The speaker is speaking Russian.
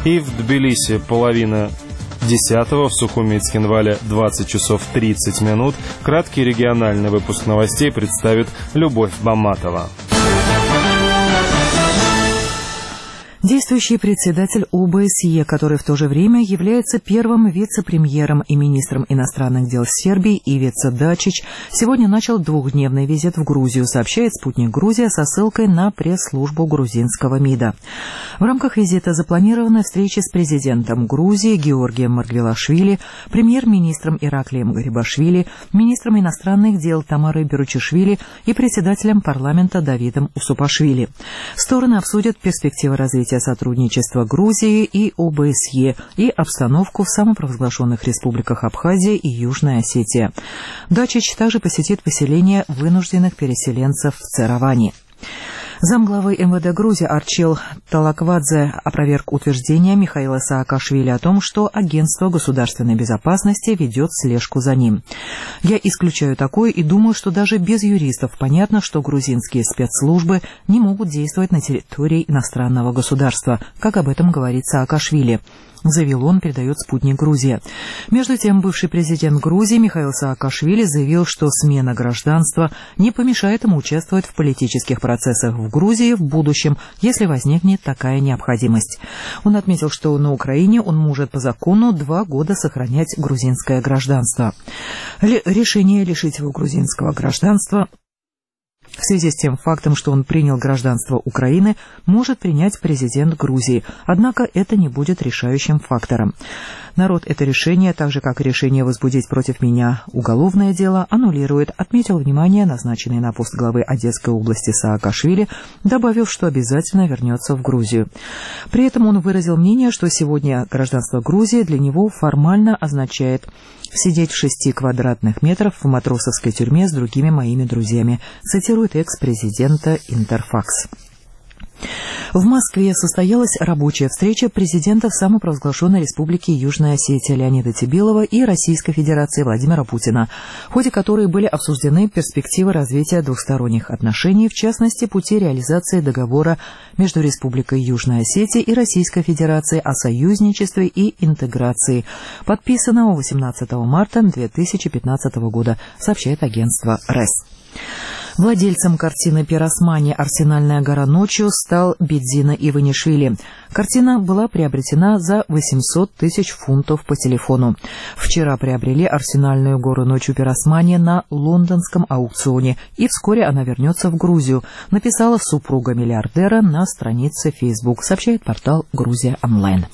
И в Тбилиси половина 10-го, в Сухуми и Цхинвале 20 часов 30 минут. Краткий региональный выпуск новостей представит Любовь Баматова. Действующий председатель ОБСЕ, который в то же время является первым вице-премьером и министром иностранных дел Сербии Ивица Дачич, сегодня начал двухдневный визит в Грузию, сообщает «Спутник Грузия» со ссылкой на пресс-службу грузинского МИДа. В рамках визита запланированы встречи с президентом Грузии Георгием Маргвелашвили, премьер-министром Ираклием Гарибашвили, министром иностранных дел Тамарой Беручишвили и председателем парламента Давидом Усупашвили. Стороны обсудят перспективы развития сотрудничества Грузии и ОБСЕ и обстановку в самопровозглашенных республиках Абхазия и Южная Осетия. Дачич также посетит поселение вынужденных переселенцев в Цераване. Замглавы МВД Грузии Арчил Талаквадзе опроверг утверждение Михаила Саакашвили о том, что Агентство государственной безопасности ведет слежку за ним. «Я исключаю такое и думаю, что даже без юристов понятно, что грузинские спецслужбы не могут действовать на территории иностранного государства», как об этом говорит Саакашвили. Заявил он, передает «Спутник Грузия». Между тем, бывший президент Грузии Михаил Саакашвили заявил, что смена гражданства не помешает ему участвовать в политических процессах в Грузии в будущем, если возникнет такая необходимость. Он отметил, что на Украине он может по закону 2 года сохранять грузинское гражданство. Решение лишить его грузинского гражданства в связи с тем фактом, что он принял гражданство Украины, может принять президент Грузии, однако это не будет решающим фактором. Народ это решение, так же как и решение возбудить против меня уголовное дело, аннулирует, отметил внимание назначенный на пост главы Одесской области Саакашвили, добавив, что обязательно вернется в Грузию. При этом он выразил мнение, что сегодня гражданство Грузии для него формально означает сидеть в 6 квадратных метрах в матросовской тюрьме с другими моими друзьями, цитирует экс-президента Интерфакс. В Москве состоялась рабочая встреча президентов самопровозглашенной республики Южная Осетия Леонида Тибилова и Российской Федерации Владимира Путина, в ходе которой были обсуждены перспективы развития двусторонних отношений, в частности, пути реализации договора между Республикой Южная Осетия и Российской Федерацией о союзничестве и интеграции, подписанного 18 марта 2015 года, сообщает агентство РЭС. Владельцем картины «Пиросмани. Арсенальная гора ночью» стал Бедзина Иванишвили. Картина была приобретена за 800 тысяч фунтов по телефону. Вчера приобрели «Арсенальную гору ночью» Пиросмани на лондонском аукционе, и вскоре она вернется в Грузию, написала супруга миллиардера на странице Facebook, сообщает портал «Грузия онлайн».